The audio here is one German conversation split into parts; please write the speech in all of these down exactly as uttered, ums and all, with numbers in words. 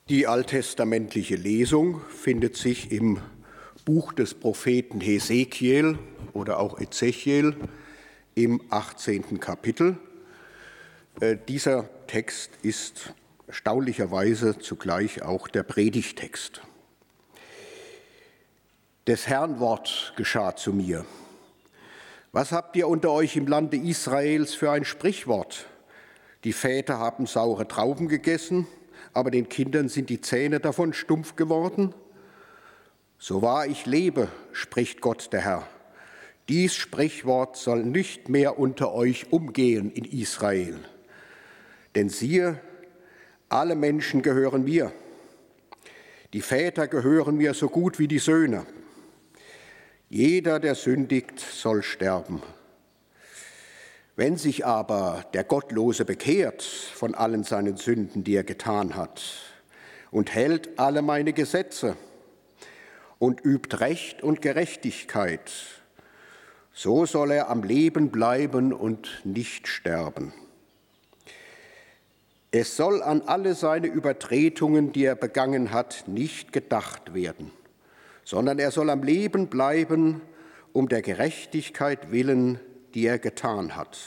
Die alttestamentliche Lesung findet sich im Buch des Propheten Hesekiel oder auch Ezechiel im achtzehnten Kapitel. Äh, dieser Text ist erstaunlicherweise zugleich auch der Predigttext. Des Herrn Wort geschah zu mir. Was habt ihr unter euch im Lande Israels für ein Sprichwort? Die Väter haben saure Trauben gegessen, aber den Kindern sind die Zähne davon stumpf geworden? So wahr ich lebe, spricht Gott der Herr. Dies Sprichwort soll nicht mehr unter euch umgehen in Israel. Denn siehe, alle Menschen gehören mir. Die Väter gehören mir so gut wie die Söhne. Jeder, der sündigt, soll sterben. Wenn sich aber der Gottlose bekehrt von allen seinen Sünden, die er getan hat, und hält alle meine Gesetze und übt Recht und Gerechtigkeit, so soll er am Leben bleiben und nicht sterben. Es soll an alle seine Übertretungen, die er begangen hat, nicht gedacht werden, sondern er soll am Leben bleiben, um der Gerechtigkeit willen, die er getan hat.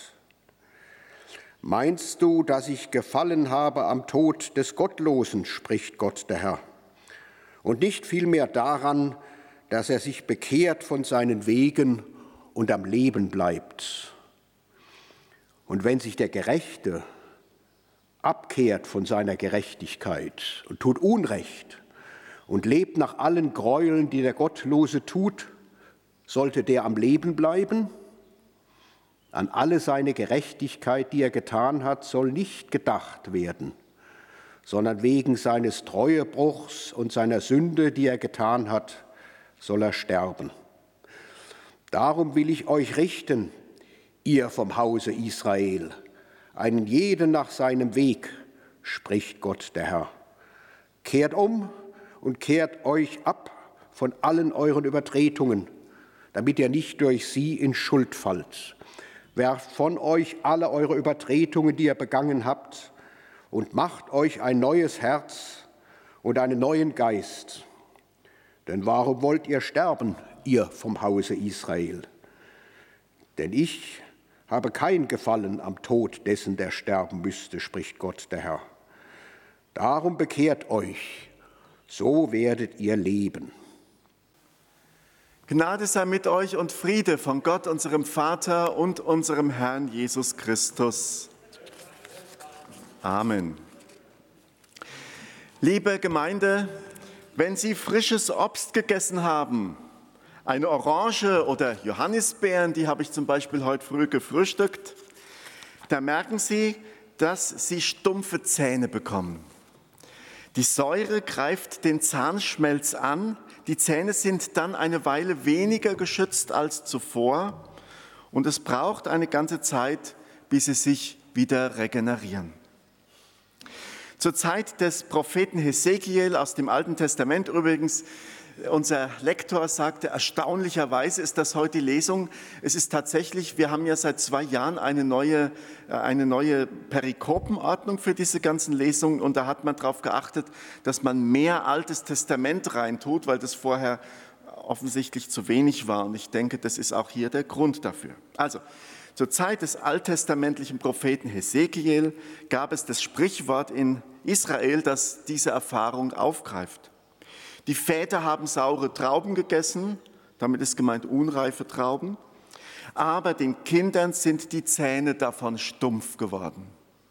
Meinst du, dass ich gefallen habe am Tod des Gottlosen, spricht Gott der Herr, und nicht vielmehr daran, dass er sich bekehrt von seinen Wegen und am Leben bleibt? Und wenn sich der Gerechte abkehrt von seiner Gerechtigkeit und tut Unrecht und lebt nach allen Gräueln, die der Gottlose tut, sollte der am Leben bleiben? An alle seine Gerechtigkeit, die er getan hat, soll nicht gedacht werden, sondern wegen seines Treuebruchs und seiner Sünde, die er getan hat, soll er sterben. Darum will ich euch richten, ihr vom Hause Israel, einen jeden nach seinem Weg, spricht Gott der Herr. Kehrt um und kehrt euch ab von allen euren Übertretungen, damit ihr nicht durch sie in Schuld fallt. Werft von euch alle eure Übertretungen, die ihr begangen habt, und macht euch ein neues Herz und einen neuen Geist. Denn warum wollt ihr sterben, ihr vom Hause Israel? Denn ich habe kein Gefallen am Tod dessen, der sterben müsste, spricht Gott der Herr. Darum bekehrt euch, so werdet ihr leben. Gnade sei mit euch und Friede von Gott, unserem Vater und unserem Herrn Jesus Christus. Amen. Liebe Gemeinde, wenn Sie frisches Obst gegessen haben, eine Orange oder Johannisbeeren, die habe ich zum Beispiel heute früh gefrühstückt, da merken Sie, dass Sie stumpfe Zähne bekommen. Die Säure greift den Zahnschmelz an, die Zähne sind dann eine Weile weniger geschützt als zuvor und es braucht eine ganze Zeit, bis sie sich wieder regenerieren. Zur Zeit des Propheten Hesekiel aus dem Alten Testament übrigens, unser Lektor sagte, erstaunlicherweise ist das heute die Lesung. Es ist tatsächlich, wir haben ja seit zwei Jahren eine neue, eine neue Perikopenordnung für diese ganzen Lesungen und da hat man darauf geachtet, dass man mehr Altes Testament reintut, weil das vorher offensichtlich zu wenig war und ich denke, das ist auch hier der Grund dafür. Also, zur Zeit des alttestamentlichen Propheten Hesekiel gab es das Sprichwort in Israel, das diese Erfahrung aufgreift. Die Väter haben saure Trauben gegessen, damit ist gemeint unreife Trauben, aber den Kindern sind die Zähne davon stumpf geworden.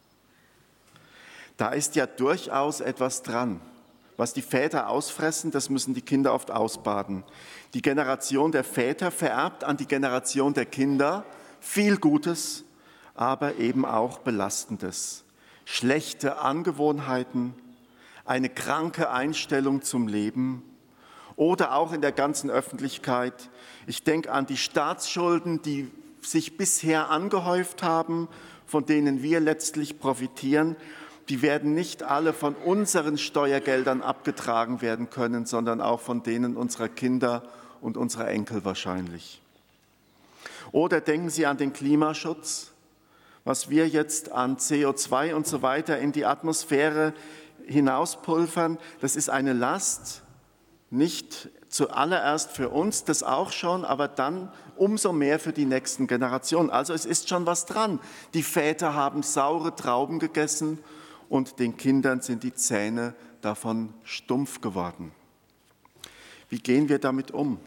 Da ist ja durchaus etwas dran. Was die Väter ausfressen, das müssen die Kinder oft ausbaden. Die Generation der Väter vererbt an die Generation der Kinder viel Gutes, aber eben auch Belastendes. Schlechte Angewohnheiten, eine kranke Einstellung zum Leben oder auch in der ganzen Öffentlichkeit. Ich denke an die Staatsschulden, die sich bisher angehäuft haben, von denen wir letztlich profitieren. Die werden nicht alle von unseren Steuergeldern abgetragen werden können, sondern auch von denen unserer Kinder und unserer Enkel wahrscheinlich. Oder denken Sie an den Klimaschutz, was wir jetzt an C O zwei und so weiter in die Atmosphäre hinauspulvern, das ist eine Last, nicht zuallererst für uns, das auch schon, aber dann umso mehr für die nächsten Generationen. Also es ist schon was dran. Die Väter haben saure Trauben gegessen und den Kindern sind die Zähne davon stumpf geworden. Wie gehen wir damit um?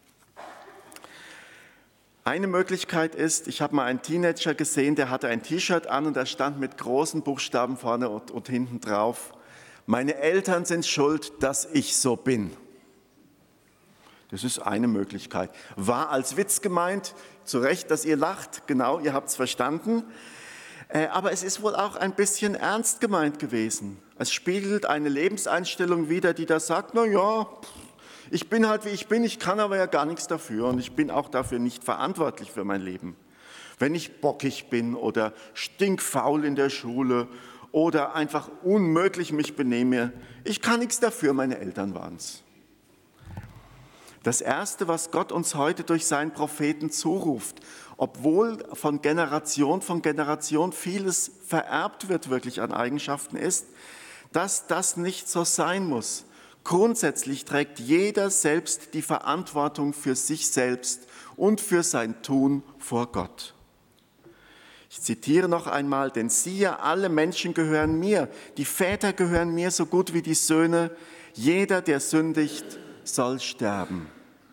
Eine Möglichkeit ist, ich habe mal einen Teenager gesehen, der hatte ein T-Shirt an und da stand mit großen Buchstaben vorne und, und hinten drauf: Meine Eltern sind schuld, dass ich so bin. Das ist eine Möglichkeit. War als Witz gemeint, zu Recht, dass ihr lacht, genau, ihr habt es verstanden. Aber es ist wohl auch ein bisschen ernst gemeint gewesen. Es spiegelt eine Lebenseinstellung wider, die da sagt, na ja, ich bin halt wie ich bin, ich kann aber ja gar nichts dafür und ich bin auch dafür nicht verantwortlich für mein Leben. Wenn ich bockig bin oder stinkfaul in der Schule oder einfach unmöglich mich benehme, ich kann nichts dafür, meine Eltern waren es. Das Erste, was Gott uns heute durch seinen Propheten zuruft, obwohl von Generation von Generation vieles vererbt wird wirklich an Eigenschaften, ist, dass das nicht so sein muss. Grundsätzlich trägt jeder selbst die Verantwortung für sich selbst und für sein Tun vor Gott. Ich zitiere noch einmal, denn siehe, alle Menschen gehören mir, die Väter gehören mir so gut wie die Söhne, jeder, der sündigt, soll sterben.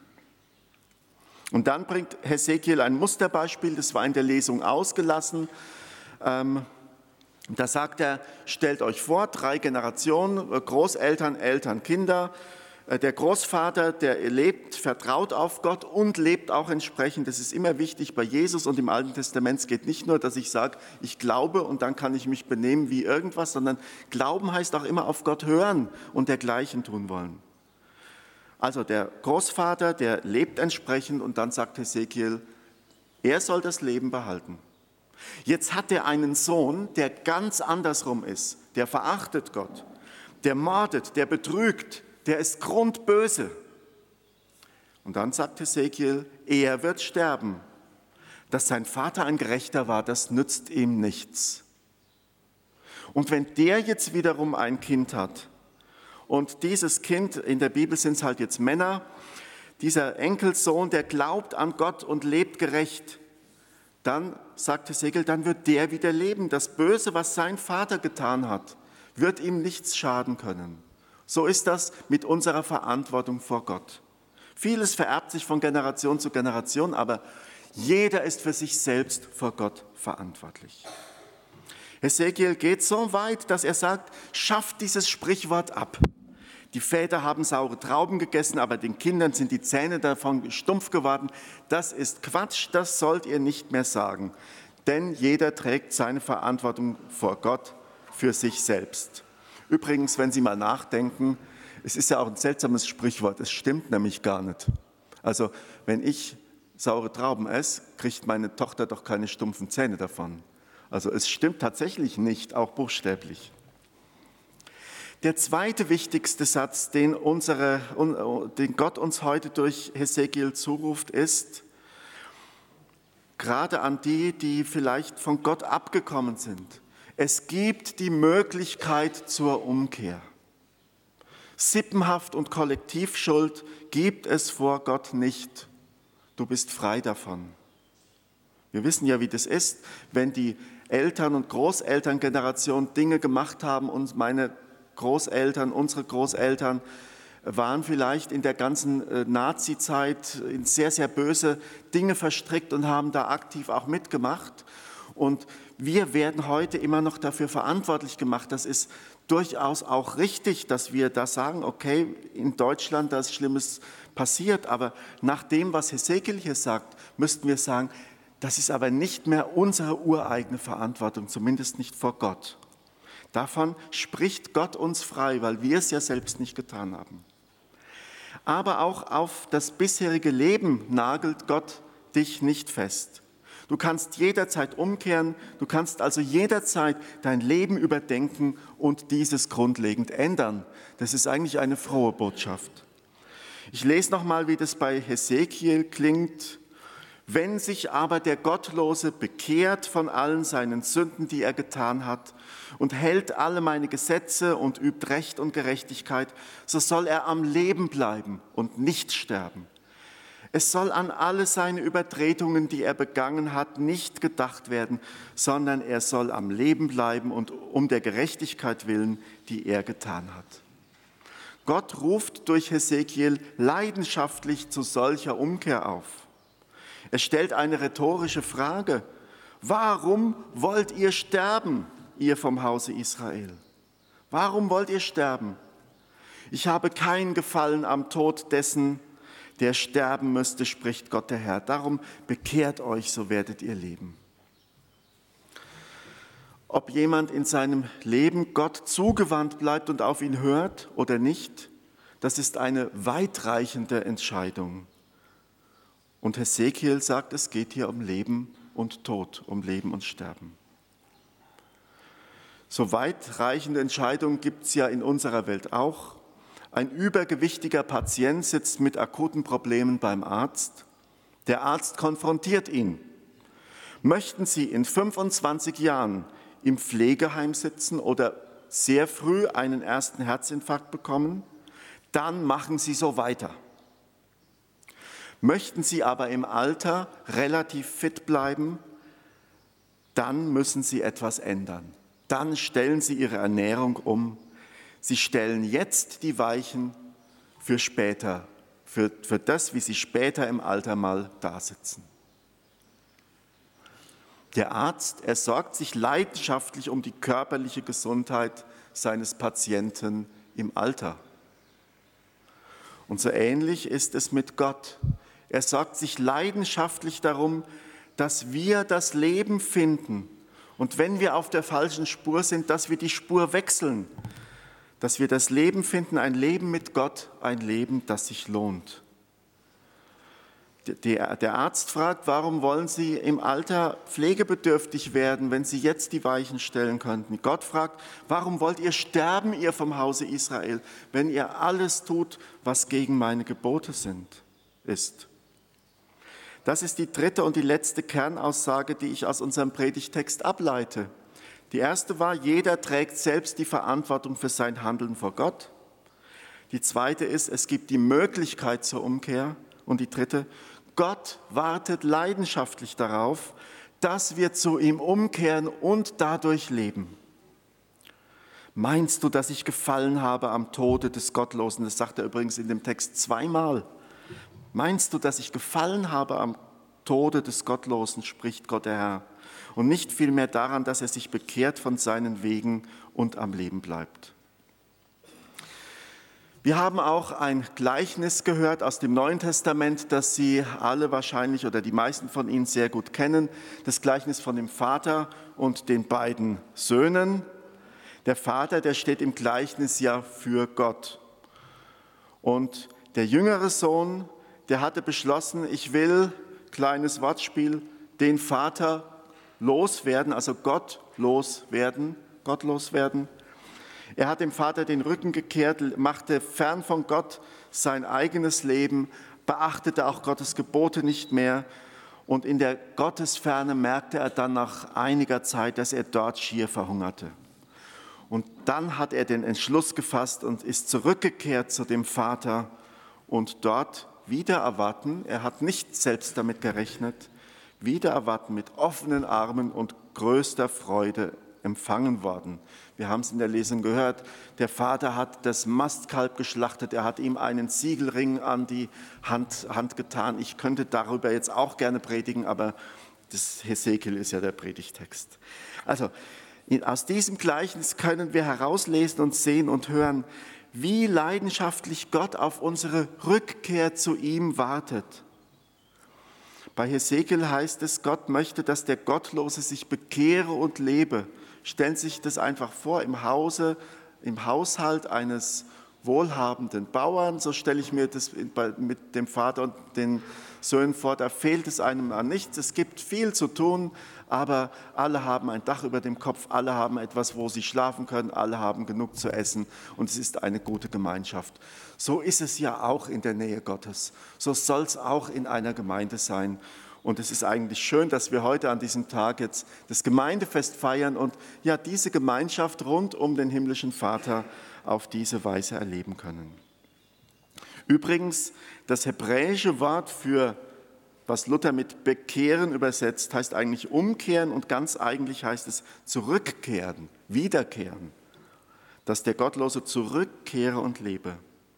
Und dann bringt Hesekiel ein Musterbeispiel, das war in der Lesung ausgelassen. Ähm, da sagt er, stellt euch vor, drei Generationen, Großeltern, Eltern, Kinder. Der Großvater, der lebt, vertraut auf Gott und lebt auch entsprechend. Das ist immer wichtig bei Jesus und im Alten Testament. Es geht nicht nur, dass ich sage, ich glaube und dann kann ich mich benehmen wie irgendwas, sondern Glauben heißt auch immer auf Gott hören und dergleichen tun wollen. Also der Großvater, der lebt entsprechend und dann sagt Hesekiel, er soll das Leben behalten. Jetzt hat er einen Sohn, der ganz andersrum ist, der verachtet Gott, der mordet, der betrügt, der ist grundböse. Und dann sagt Hesekiel, er wird sterben. Dass sein Vater ein Gerechter war, das nützt ihm nichts. Und wenn der jetzt wiederum ein Kind hat, und dieses Kind, in der Bibel sind es halt jetzt Männer, dieser Enkelsohn, der glaubt an Gott und lebt gerecht, dann, sagt Hesekiel, dann wird der wieder leben. Das Böse, was sein Vater getan hat, wird ihm nichts schaden können. So ist das mit unserer Verantwortung vor Gott. Vieles vererbt sich von Generation zu Generation, aber jeder ist für sich selbst vor Gott verantwortlich. Hesekiel geht so weit, dass er sagt, schafft dieses Sprichwort ab. Die Väter haben saure Trauben gegessen, aber den Kindern sind die Zähne davon stumpf geworden. Das ist Quatsch, das sollt ihr nicht mehr sagen. Denn jeder trägt seine Verantwortung vor Gott für sich selbst. Übrigens, wenn Sie mal nachdenken, es ist ja auch ein seltsames Sprichwort, es stimmt nämlich gar nicht. Also, wenn ich saure Trauben esse, kriegt meine Tochter doch keine stumpfen Zähne davon. Also es stimmt tatsächlich nicht, auch buchstäblich. Der zweite wichtigste Satz, den, unsere, den Gott uns heute durch Hesekiel zuruft, ist, gerade an die, die vielleicht von Gott abgekommen sind, es gibt die Möglichkeit zur Umkehr. Sippenhaft und Kollektivschuld gibt es vor Gott nicht. Du bist frei davon. Wir wissen ja, wie das ist, wenn die Eltern- und Großelterngeneration Dinge gemacht haben und meine Großeltern, unsere Großeltern waren vielleicht in der ganzen Nazi-Zeit in sehr, sehr böse Dinge verstrickt und haben da aktiv auch mitgemacht. Und wir werden heute immer noch dafür verantwortlich gemacht. Das ist durchaus auch richtig, dass wir da sagen, okay, in Deutschland da ist Schlimmes passiert, aber nach dem, was Hesekiel hier sagt, müssten wir sagen, das ist aber nicht mehr unsere ureigene Verantwortung, zumindest nicht vor Gott. Davon spricht Gott uns frei, weil wir es ja selbst nicht getan haben. Aber auch auf das bisherige Leben nagelt Gott dich nicht fest. Du kannst jederzeit umkehren, du kannst also jederzeit dein Leben überdenken und dieses grundlegend ändern. Das ist eigentlich eine frohe Botschaft. Ich lese nochmal, wie das bei Hesekiel klingt. Wenn sich aber der Gottlose bekehrt von allen seinen Sünden, die er getan hat, und hält alle meine Gesetze und übt Recht und Gerechtigkeit, so soll er am Leben bleiben und nicht sterben. Es soll an alle seine Übertretungen, die er begangen hat, nicht gedacht werden, sondern er soll am Leben bleiben und um der Gerechtigkeit willen, die er getan hat. Gott ruft durch Hesekiel leidenschaftlich zu solcher Umkehr auf. Er stellt eine rhetorische Frage: Warum wollt ihr sterben, ihr vom Hause Israel? Warum wollt ihr sterben? Ich habe kein Gefallen am Tod dessen, der sterben müsste, spricht Gott der Herr. Darum bekehrt euch, so werdet ihr leben. Ob jemand in seinem Leben Gott zugewandt bleibt und auf ihn hört oder nicht, das ist eine weitreichende Entscheidung. Und Hesekiel sagt, es geht hier um Leben und Tod, um Leben und Sterben. So weitreichende Entscheidungen gibt es ja in unserer Welt auch. Ein übergewichtiger Patient sitzt mit akuten Problemen beim Arzt. Der Arzt konfrontiert ihn. Möchten Sie in fünfundzwanzig Jahren im Pflegeheim sitzen oder sehr früh einen ersten Herzinfarkt bekommen? Dann machen Sie so weiter. Möchten Sie aber im Alter relativ fit bleiben, dann müssen Sie etwas ändern. Dann stellen Sie Ihre Ernährung um. Sie stellen jetzt die Weichen für später, für, für das, wie Sie später im Alter mal dasitzen. Der Arzt, er sorgt sich leidenschaftlich um die körperliche Gesundheit seines Patienten im Alter. Und so ähnlich ist es mit Gott. Er sorgt sich leidenschaftlich darum, dass wir das Leben finden. Und wenn wir auf der falschen Spur sind, dass wir die Spur wechseln. Dass wir das Leben finden, ein Leben mit Gott, ein Leben, das sich lohnt. Der Arzt fragt, warum wollen Sie im Alter pflegebedürftig werden, wenn Sie jetzt die Weichen stellen könnten? Gott fragt, warum wollt ihr sterben, ihr vom Hause Israel, wenn ihr alles tut, was gegen meine Gebote sind, ist? Das ist die dritte und die letzte Kernaussage, die ich aus unserem Predigtext ableite. Die erste war, jeder trägt selbst die Verantwortung für sein Handeln vor Gott. Die zweite ist, es gibt die Möglichkeit zur Umkehr. Und die dritte, Gott wartet leidenschaftlich darauf, dass wir zu ihm umkehren und dadurch leben. Meinst du, dass ich gefallen habe am Tode des Gottlosen? Das sagt er übrigens in dem Text zweimal. Meinst du, dass ich gefallen habe am Tode des Gottlosen, spricht Gott der Herr, und nicht vielmehr daran, dass er sich bekehrt von seinen Wegen und am Leben bleibt. Wir haben auch ein Gleichnis gehört aus dem Neuen Testament, das Sie alle wahrscheinlich oder die meisten von Ihnen sehr gut kennen. Das Gleichnis von dem Vater und den beiden Söhnen. Der Vater, der steht im Gleichnis ja für Gott. Und der jüngere Sohn, der hatte beschlossen, ich will, kleines Wortspiel, den Vater loswerden, also Gott loswerden, Gott loswerden. Er hat dem Vater den Rücken gekehrt, machte fern von Gott sein eigenes Leben, beachtete auch Gottes Gebote nicht mehr. Und in der Gottesferne merkte er dann nach einiger Zeit, dass er dort schier verhungerte. Und dann hat er den Entschluss gefasst und ist zurückgekehrt zu dem Vater und dort wieder erwarten, er hat nicht selbst damit gerechnet, wieder erwarten mit offenen Armen und größter Freude empfangen worden. Wir haben es in der Lesung gehört, der Vater hat das Mastkalb geschlachtet, er hat ihm einen Siegelring an die Hand, Hand getan. Ich könnte darüber jetzt auch gerne predigen, aber das Hesekiel ist ja der Predigtext. Also aus diesem Gleichnis können wir herauslesen und sehen und hören, wie leidenschaftlich Gott auf unsere Rückkehr zu ihm wartet. Bei Hesekiel heißt es, Gott möchte, dass der Gottlose sich bekehre und lebe. Stellen Sie sich das einfach vor, im Hause, im Haushalt eines wohlhabenden Bauern, so stelle ich mir das mit dem Vater und den Söhnen vor, da fehlt es einem an nichts. Es gibt viel zu tun, aber alle haben ein Dach über dem Kopf, alle haben etwas, wo sie schlafen können, alle haben genug zu essen und es ist eine gute Gemeinschaft. So ist es ja auch in der Nähe Gottes. So soll es auch in einer Gemeinde sein. Und es ist eigentlich schön, dass wir heute an diesem Tag jetzt das Gemeindefest feiern und ja diese Gemeinschaft rund um den himmlischen Vater auf diese Weise erleben können. Übrigens, das hebräische Wort für, was Luther mit bekehren übersetzt, heißt eigentlich umkehren und ganz eigentlich heißt es zurückkehren, wiederkehren, dass der Gottlose zurückkehre und lebe.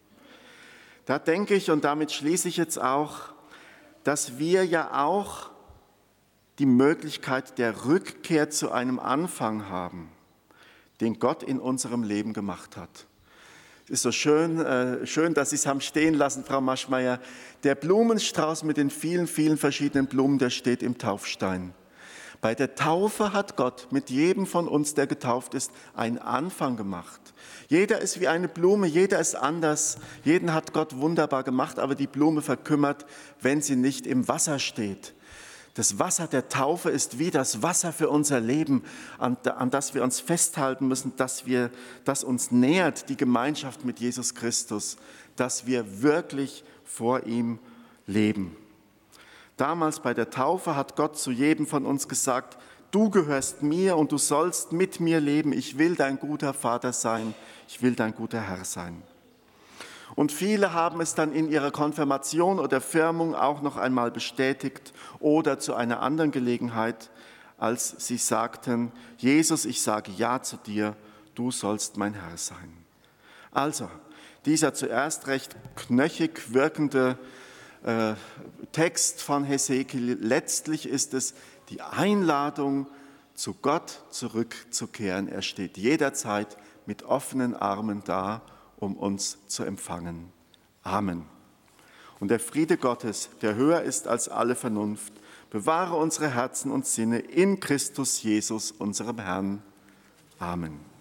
Da denke ich, und damit schließe ich jetzt auch, dass wir ja auch die Möglichkeit der Rückkehr zu einem Anfang haben, den Gott in unserem Leben gemacht hat. Es ist so schön, äh, schön, dass Sie es haben stehen lassen, Frau Maschmeyer. Der Blumenstrauß mit den vielen, vielen verschiedenen Blumen, der steht im Taufstein. Bei der Taufe hat Gott mit jedem von uns, der getauft ist, einen Anfang gemacht. Jeder ist wie eine Blume, jeder ist anders. Jeden hat Gott wunderbar gemacht, aber die Blume verkümmert, wenn sie nicht im Wasser steht. Das Wasser der Taufe ist wie das Wasser für unser Leben, an, an das wir uns festhalten müssen, dass wir, das uns nährt, die Gemeinschaft mit Jesus Christus, dass wir wirklich vor ihm leben. Damals bei der Taufe hat Gott zu jedem von uns gesagt, du gehörst mir und du sollst mit mir leben. Ich will dein guter Vater sein, ich will dein guter Herr sein. Und viele haben es dann in ihrer Konfirmation oder Firmung auch noch einmal bestätigt oder zu einer anderen Gelegenheit, als sie sagten, Jesus, ich sage Ja zu dir, du sollst mein Herr sein. Also, dieser zuerst recht knöchig wirkende äh, Text von Hesekiel, letztlich ist es die Einladung, zu Gott zurückzukehren. Er steht jederzeit mit offenen Armen da, um uns zu empfangen. Amen. Und der Friede Gottes, der höher ist als alle Vernunft, bewahre unsere Herzen und Sinne in Christus Jesus, unserem Herrn. Amen.